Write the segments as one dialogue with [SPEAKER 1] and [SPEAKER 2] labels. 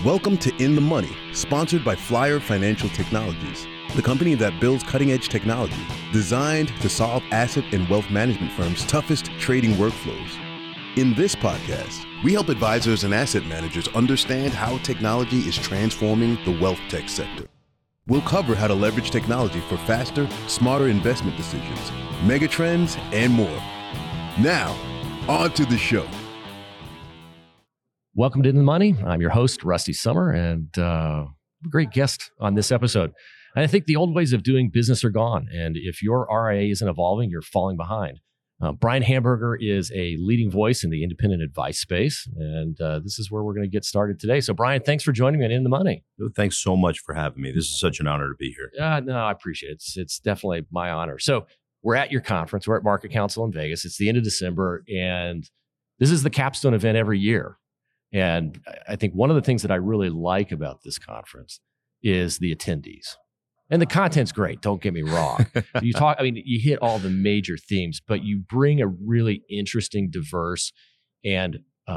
[SPEAKER 1] Welcome to In the Money, sponsored by Flyer Financial Technologies, the company that builds cutting-edge technology designed to solve asset and wealth management firms' toughest trading workflows. In this podcast, we help advisors and asset managers understand how technology is transforming the wealth tech sector. We'll cover how to leverage technology for faster, smarter investment decisions, megatrends, and more. Now, on to the show.
[SPEAKER 2] Welcome to In the Money. I'm your host, Rusty Summer, and a great guest on this episode. And I think the old ways of doing business are gone. And if your RIA isn't evolving, you're falling behind. Brian Hamburger is a leading voice in the independent advice space. And this is where we're going to get started today. So Brian, thanks for joining me on In the Money.
[SPEAKER 3] Thanks so much for having me. This is such an honor to be here.
[SPEAKER 2] No, I appreciate it. It's definitely my honor. So we're at your conference. We're at Market Council in Vegas. It's the end of December. And this is the capstone event every year. And I think one of the things that I really like about this conference is the attendees. And the content's great, don't get me wrong. You hit all the major themes, but you bring a really interesting, diverse, and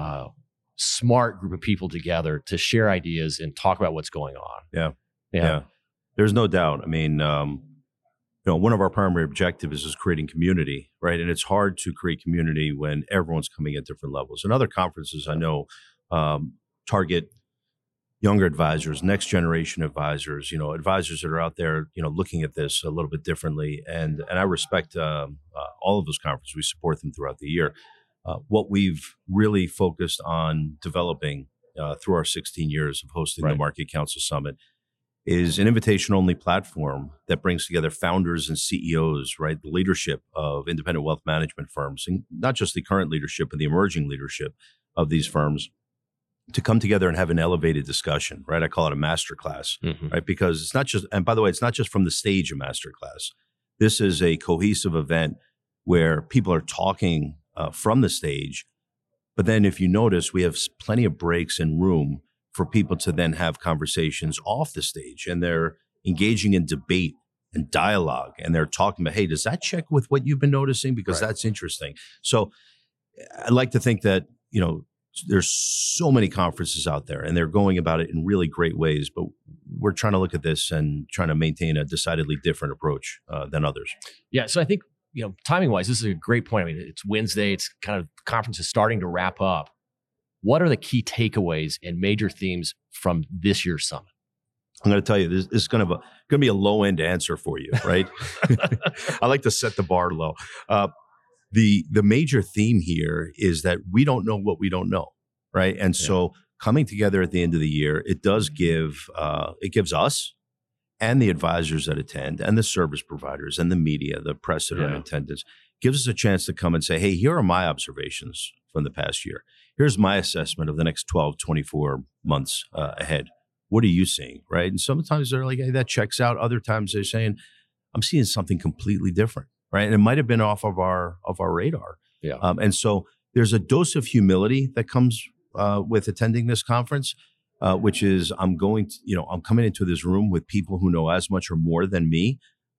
[SPEAKER 2] smart group of people together to share ideas and talk about what's going on.
[SPEAKER 3] Yeah. There's no doubt. I mean, one of our primary objectives is creating community, right? And it's hard to create community when everyone's coming at different levels. And other conferences I know target younger advisors, next generation advisors, advisors that are out there, looking at this a little bit differently. And I respect all of those conferences. We support them throughout the year. What we've really focused on developing through our 16 years of hosting the Market Council Summit is an invitation-only platform that brings together founders and CEOs, right? The leadership of independent wealth management firms, and not just the current leadership, but the emerging leadership of these firms, to come together and have an elevated discussion, right? I call it a masterclass, right? Because it's not just, and by the way, it's not just from the stage a masterclass. This is a cohesive event where people are talking from the stage, but then if you notice, we have plenty of breaks and room for people to then have conversations off the stage, and they're engaging in debate and dialogue, and they're talking about, hey, does that check with what you've been noticing? Because that's interesting. So I like to think that, there's so many conferences out there and they're going about it in really great ways, but we're trying to look at this and trying to maintain a decidedly different approach than others.
[SPEAKER 2] Yeah. So I think, timing wise, this is a great point. I mean, it's Wednesday, it's kind of conference is starting to wrap up. What are the key takeaways and major themes from this year's summit?
[SPEAKER 3] I'm going to tell you, this is going to be a low end answer for you, right? I like to set the bar low. The major theme here is that we don't know what we don't know, right? And so coming together at the end of the year, it does gives us and the advisors that attend and the service providers and the media, the press that are in attendance, gives us a chance to come and say, hey, here are my observations from the past year. Here's my assessment of the next 12, 24 months ahead. What are you seeing, right? And sometimes they're like, hey, that checks out. Other times they're saying, I'm seeing something completely different. Right. And it might have been off of our radar. Yeah. And so there's a dose of humility that comes with attending this conference, which is I'm coming into this room with people who know as much or more than me,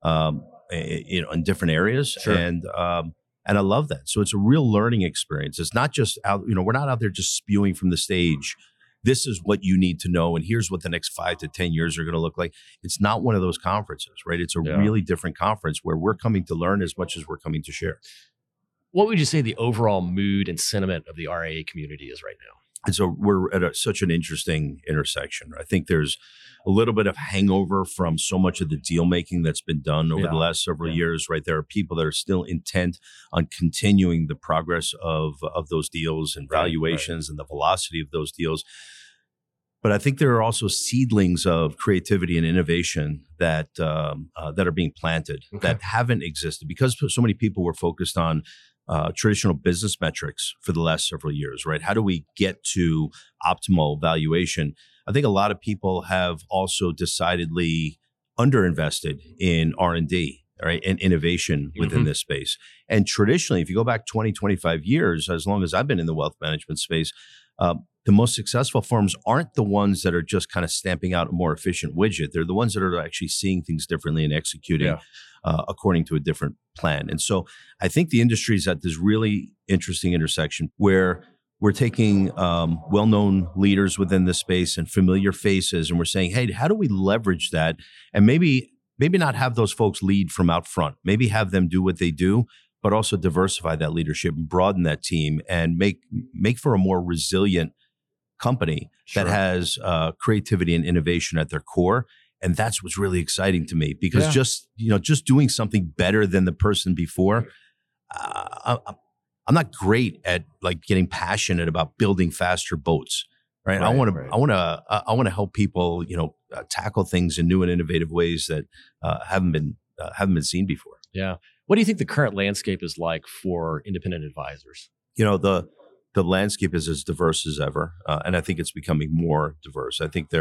[SPEAKER 3] in different areas. Sure. And I love that. So it's a real learning experience. It's not just we're not out there just spewing from the stage. This is what you need to know, and here's what the next 5 to 10 years are going to look like. It's not one of those conferences, right? It's a really different conference where we're coming to learn as much as we're coming to share.
[SPEAKER 2] What would you say the overall mood and sentiment of the RIA community is right now?
[SPEAKER 3] And so we're at such an interesting intersection. I think there's a little bit of hangover from so much of the deal making that's been done over the last several years, right? There are people that are still intent on continuing the progress of those deals and valuations and the velocity of those deals. But I think there are also seedlings of creativity and innovation that are being planted that haven't existed because so many people were focused on traditional business metrics for the last several years, right? How do we get to optimal valuation? I think a lot of people have also decidedly underinvested in R&D, right, and innovation within this space. And traditionally, if you go back 20, 25 years, as long as I've been in the wealth management space, the most successful firms aren't the ones that are just kind of stamping out a more efficient widget. They're the ones that are actually seeing things differently and executing according to a different plan. And so I think the industry is at this really interesting intersection where we're taking well-known leaders within the space and familiar faces, and we're saying, hey, how do we leverage that? And maybe not have those folks lead from out front. Maybe have them do what they do, but also diversify that leadership and broaden that team and make for a more resilient company that has creativity and innovation at their core. And that's what's really exciting to me, because just doing something better than the person before. I'm not great at like getting passionate about building faster boats, right? I want to help people, tackle things in new and innovative ways that haven't been seen before.
[SPEAKER 2] Yeah. What do you think the current landscape is like for independent advisors?
[SPEAKER 3] The landscape is as diverse as ever, and I think it's becoming more diverse. I think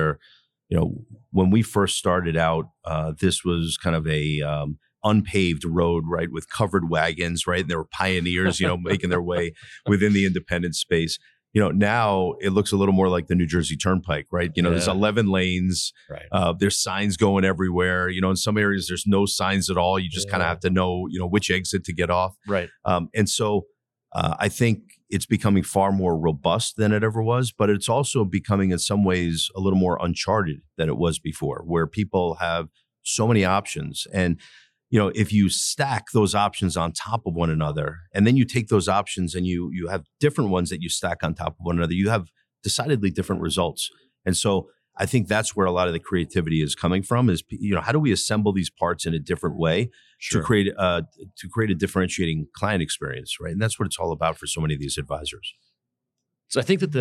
[SPEAKER 3] when we first started out, this was kind of a unpaved road, right, with covered wagons, right? And there were pioneers, making their way within the independent space. Now it looks a little more like the New Jersey Turnpike, right? There's 11 lanes. Right. There's signs going everywhere. In some areas there's no signs at all. You just kind of have to know, which exit to get off.
[SPEAKER 2] Right.
[SPEAKER 3] And so I think it's becoming far more robust than it ever was, but it's also becoming in some ways a little more uncharted than it was before, where people have so many options. And if you stack those options on top of one another, and then you take those options and you have different ones that you stack on top of one another, you have decidedly different results. And so I think that's where a lot of the creativity is coming from, is, how do we assemble these parts in a different way to create a differentiating client experience, right? And that's what it's all about for so many of these advisors.
[SPEAKER 2] So I think that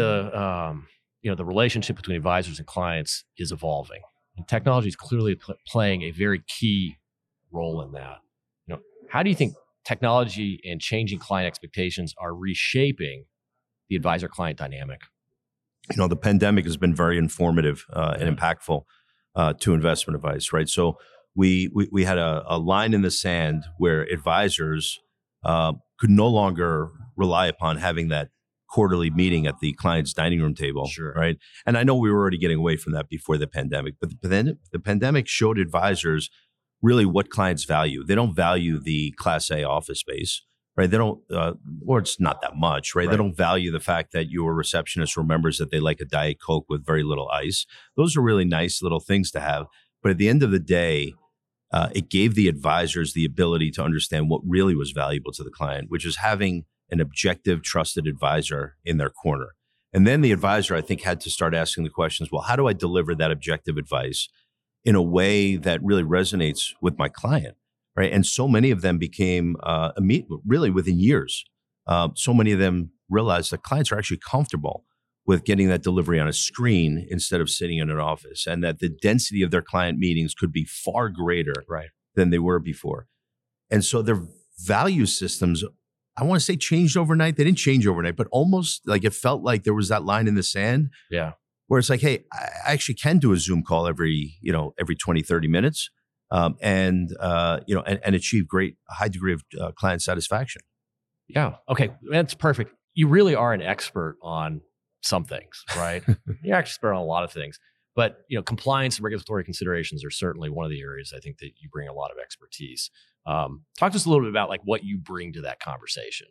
[SPEAKER 2] the relationship between advisors and clients is evolving, and technology is clearly playing a very key role in that. How do you think technology and changing client expectations are reshaping the advisor-client dynamic?
[SPEAKER 3] The pandemic has been very informative and impactful to investment advice, right? So we had a line in the sand where advisors could no longer rely upon having that quarterly meeting at the client's dining room table, right? And I know we were already getting away from that before the pandemic, but then the pandemic showed advisors really what clients value. They don't value the Class A office space, right? They don't, or it's not that much, right? They don't value the fact that your receptionist remembers that they like a Diet Coke with very little ice. Those are really nice little things to have. But at the end of the day, it gave the advisors the ability to understand what really was valuable to the client, which is having an objective, trusted advisor in their corner. And then the advisor, I think, had to start asking the questions, well, how do I deliver that objective advice in a way that really resonates with my client, right? And so many of them became really within years. So many of them realized that clients are actually comfortable with getting that delivery on a screen instead of sitting in an office, and that the density of their client meetings could be far greater than they were before. And so their value systems, I want to say, changed overnight. They didn't change overnight, but almost like it felt like there was that line in the sand.
[SPEAKER 2] Yeah.
[SPEAKER 3] Where it's like, hey, I actually can do a Zoom call every 20, 30 minutes and achieve a high degree of client satisfaction.
[SPEAKER 2] Yeah. Okay. That's perfect. You really are an expert on some things, right? You're actually expert on a lot of things, but compliance and regulatory considerations are certainly one of the areas I think that you bring a lot of expertise. Talk to us a little bit about like what you bring to that conversation.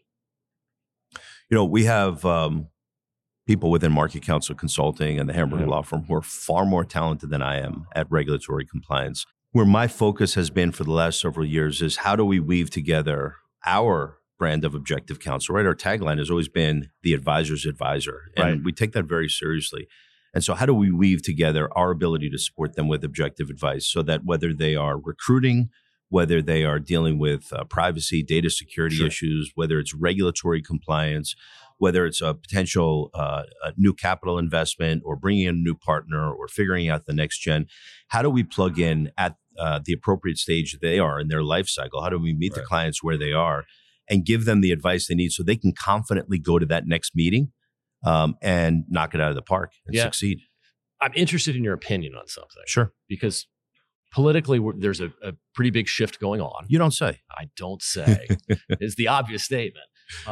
[SPEAKER 3] We have people within Market Counsel Consulting and the Hamburger Law Firm who are far more talented than I am at regulatory compliance. Where my focus has been for the last several years is how do we weave together our brand of objective counsel, right? Our tagline has always been the advisor's advisor, and we take that very seriously. And so how do we weave together our ability to support them with objective advice so that whether they are recruiting, whether they are dealing with privacy, data security issues, whether it's regulatory compliance, whether it's a potential new capital investment or bringing in a new partner or figuring out the next gen, how do we plug in at the appropriate stage they are in their life cycle? How do we meet the clients where they are and give them the advice they need so they can confidently go to that next meeting and knock it out of the park and succeed?
[SPEAKER 2] I'm interested in your opinion on something.
[SPEAKER 3] Sure.
[SPEAKER 2] Because politically, there's a pretty big shift going on.
[SPEAKER 3] You don't say.
[SPEAKER 2] I don't say is the obvious statement.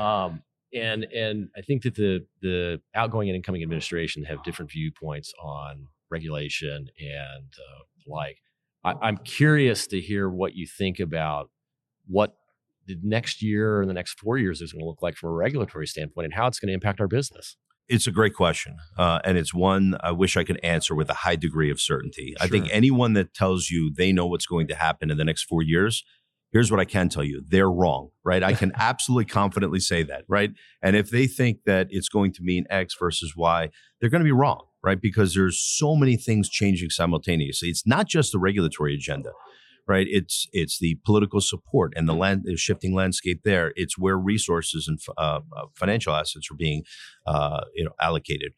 [SPEAKER 2] And I think that the outgoing and incoming administration have different viewpoints on regulation and I'm curious to hear what you think about what the next year or the next 4 years is going to look like from a regulatory standpoint and how it's going to impact our business?
[SPEAKER 3] It's a great question. And it's one I wish I could answer with a high degree of certainty.
[SPEAKER 2] Sure.
[SPEAKER 3] I think anyone that tells you they know what's going to happen in the next 4 years, here's what I can tell you. They're wrong, right? I can absolutely confidently say that, right? And if they think that it's going to mean X versus Y, they're going to be wrong, right? Because there's so many things changing simultaneously. It's not just the regulatory agenda, right? It's the political support and the shifting landscape there. It's where resources and financial assets are being allocated.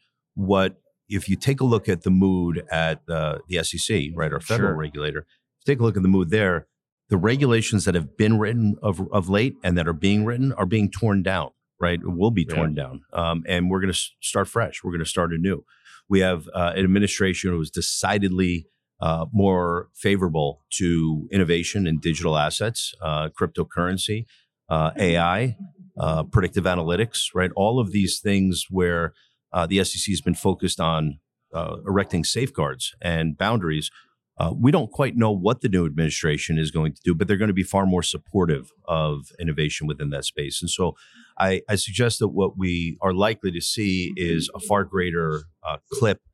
[SPEAKER 3] If you take a look at the mood at the SEC, right, our federal regulator, take a look at the mood there. The regulations that have been written of late and that are being written are being torn down, right? Will be torn down. And we're going to start fresh. We're going to start anew. We have an administration who is decidedly more favorable to innovation in digital assets, cryptocurrency, AI, predictive analytics, right? All of these things where the SEC has been focused on erecting safeguards and boundaries. We don't quite know what the new administration is going to do, but they're going to be far more supportive of innovation within that space. And so I suggest that what we are likely to see is a far greater clip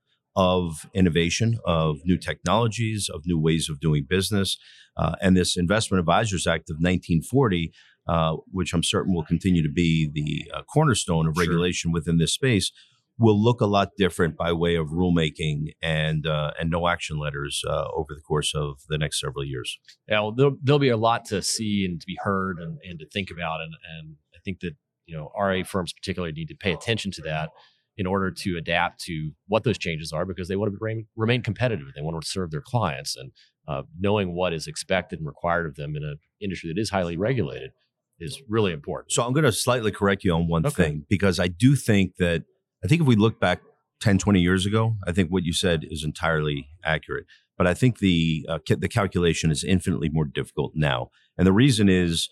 [SPEAKER 3] of innovation, of new technologies, of new ways of doing business. And this Investment Advisors Act of 1940, which I'm certain will continue to be the cornerstone of regulation within this space, will look a lot different by way of rulemaking and no action letters over the course of the next several years.
[SPEAKER 2] Yeah, well, there'll be a lot to see and to be heard and to think about. And I think that, RIA firms particularly need to pay attention to that in order to adapt to what those changes are, because they want to remain competitive. They want to serve their clients, and knowing what is expected and required of them in an industry that is highly regulated is really important.
[SPEAKER 3] So I'm going to slightly correct you on one thing, because I do think that, I think if we look back 10, 20 years ago, I think what you said is entirely accurate. But I think the calculation is infinitely more difficult now. And the reason is,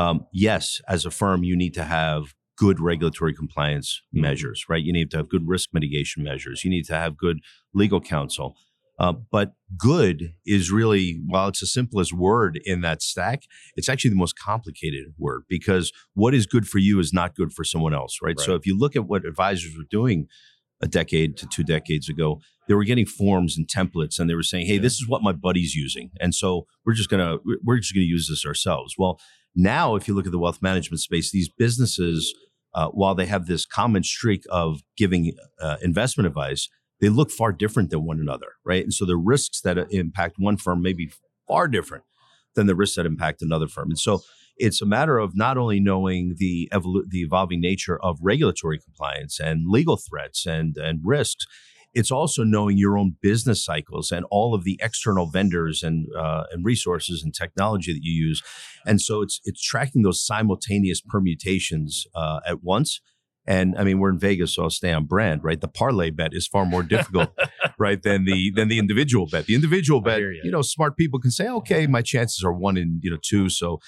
[SPEAKER 3] yes, as a firm, you need to have good regulatory compliance measures, right? You need to have good risk mitigation measures. You need to have good legal counsel. But good is really, while it's the simplest word in that stack, it's actually the most complicated word, because what is good for you is not good for someone else, right? So if you look at what advisors were doing a decade to 2 decades ago, they were getting forms and templates, and they were saying, "Hey, this is what my buddy's using, and so we're just gonna use this ourselves." Well, now if you look at the wealth management space, these businesses, while they have this common streak of giving investment advice, they look far different than one another, right? And so the risks that impact one firm may be far different than the risks that impact another firm. And so it's a matter of not only knowing the evolving nature of regulatory compliance and legal threats and risks, it's also knowing your own business cycles and all of the external vendors and resources and technology that you use. And so it's tracking those simultaneous permutations at once. And I mean, we're in Vegas, so I'll stay on brand, right? The parlay bet is far more difficult, right, than the individual bet. The individual bet, smart people can say, okay, my chances are 1 in 2, so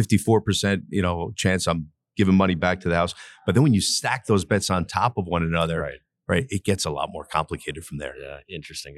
[SPEAKER 3] 54%, chance I'm giving money back to the house. But then when you stack those bets on top of one another, right, it gets a lot more complicated from there.
[SPEAKER 2] Yeah, interesting.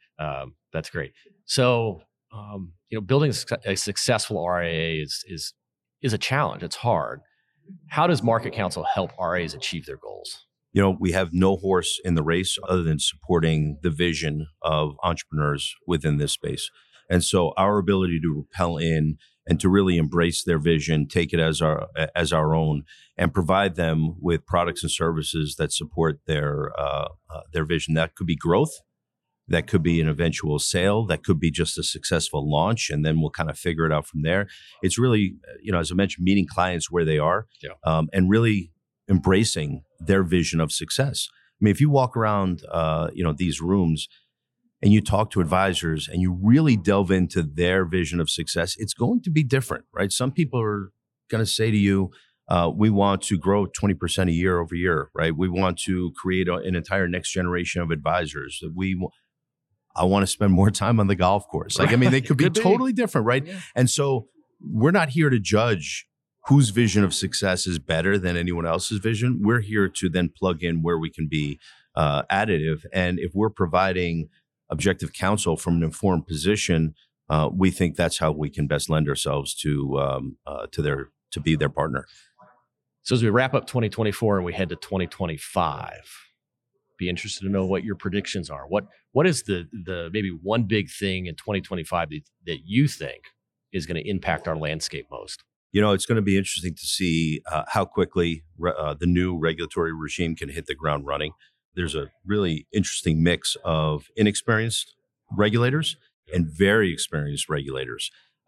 [SPEAKER 2] That's great. So, building a successful RIA is a challenge. It's hard. How does Market Counsel help RIAs achieve their goals?
[SPEAKER 3] We have no horse in the race other than supporting the vision of entrepreneurs within this space. And so our ability to repel in and to really embrace their vision, take it as our own, and provide them with products and services that support their vision. That could be growth. That could be an eventual sale. That could be just a successful launch, and then we'll kind of figure it out from there. It's really, as I mentioned, meeting clients where they are, and really embracing their vision of success. I mean, if you walk around, these rooms, and you talk to advisors, and you really delve into their vision of success, it's going to be different, right? Some people are going to say to you, we want to grow 20% a year over year, right? We want to create an entire next generation of advisors. I want to spend more time on the golf course. Like, I mean, they could be totally different, right? Yeah. And so we're not here to judge whose vision of success is better than anyone else's vision. We're here to then plug in where we can be additive. And if we're providing objective counsel from an informed position, we think that's how we can best lend ourselves to to be their partner.
[SPEAKER 2] So as we wrap up 2024 and we head to 2025, be interested to know what your predictions are. What is the maybe one big thing in 2025 that you think is going to impact our landscape most?
[SPEAKER 3] It's going to be interesting to see how quickly the new regulatory regime can hit the ground running. There's a really interesting mix of inexperienced regulators and very experienced regulators.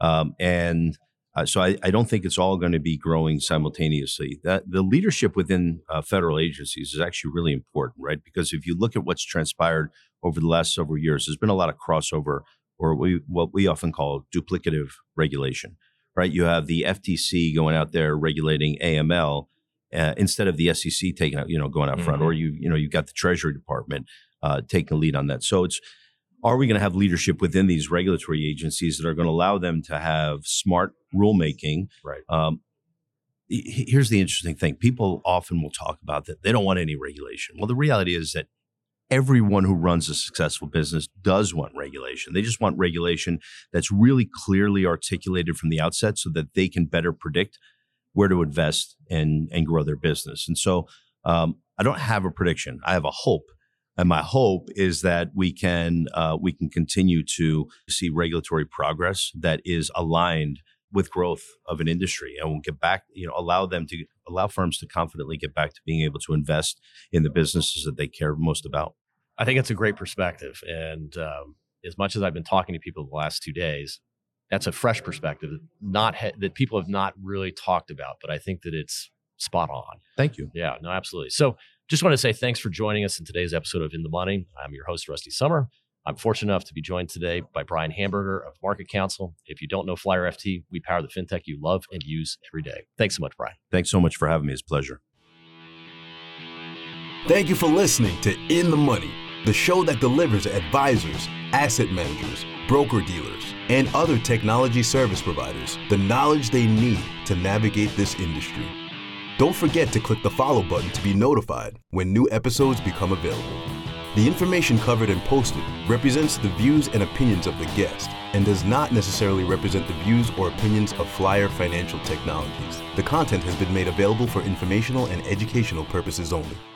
[SPEAKER 3] So I don't think it's all going to be growing simultaneously. That the leadership within federal agencies is actually really important, right? Because if you look at what's transpired over the last several years, there's been a lot of crossover, or what we often call duplicative regulation, right? You have the FTC going out there regulating AML instead of the SEC taking out, going out front, or you've got the Treasury Department taking the lead on that. So are we going to have leadership within these regulatory agencies that are going to allow them to have smart rulemaking?
[SPEAKER 2] Right.
[SPEAKER 3] Here's the interesting thing. People often will talk about that they don't want any regulation. Well, the reality is that everyone who runs a successful business does want regulation. They just want regulation that's really clearly articulated from the outset so that they can better predict where to invest and grow their business. And so I don't have a prediction. I have a hope. And my hope is that we can continue to see regulatory progress that is aligned with growth of an industry, and we'll get back, allow firms to confidently get back to being able to invest in the businesses that they care most about.
[SPEAKER 2] I think it's a great perspective. And as much as I've been talking to people the last 2 days, that's a fresh perspective that people have not really talked about, but I think that it's spot on.
[SPEAKER 3] Thank you.
[SPEAKER 2] Yeah, no, absolutely. So just want to say thanks for joining us in today's episode of In the Money. I'm your host, Rusty Sommer. I'm fortunate enough to be joined today by Brian Hamburger of Market Counsel. If you don't know Flyer FT, we power the fintech you love and use every day. Thanks so much, Brian.
[SPEAKER 3] Thanks so much for having me. It's a pleasure.
[SPEAKER 1] Thank you for listening to In the Money, the show that delivers advisors, asset managers, broker-dealers, and other technology service providers the knowledge they need to navigate this industry. Don't forget to click the follow button to be notified when new episodes become available. The information covered and posted represents the views and opinions of the guest and does not necessarily represent the views or opinions of Flyer Financial Technologies. The content has been made available for informational and educational purposes only.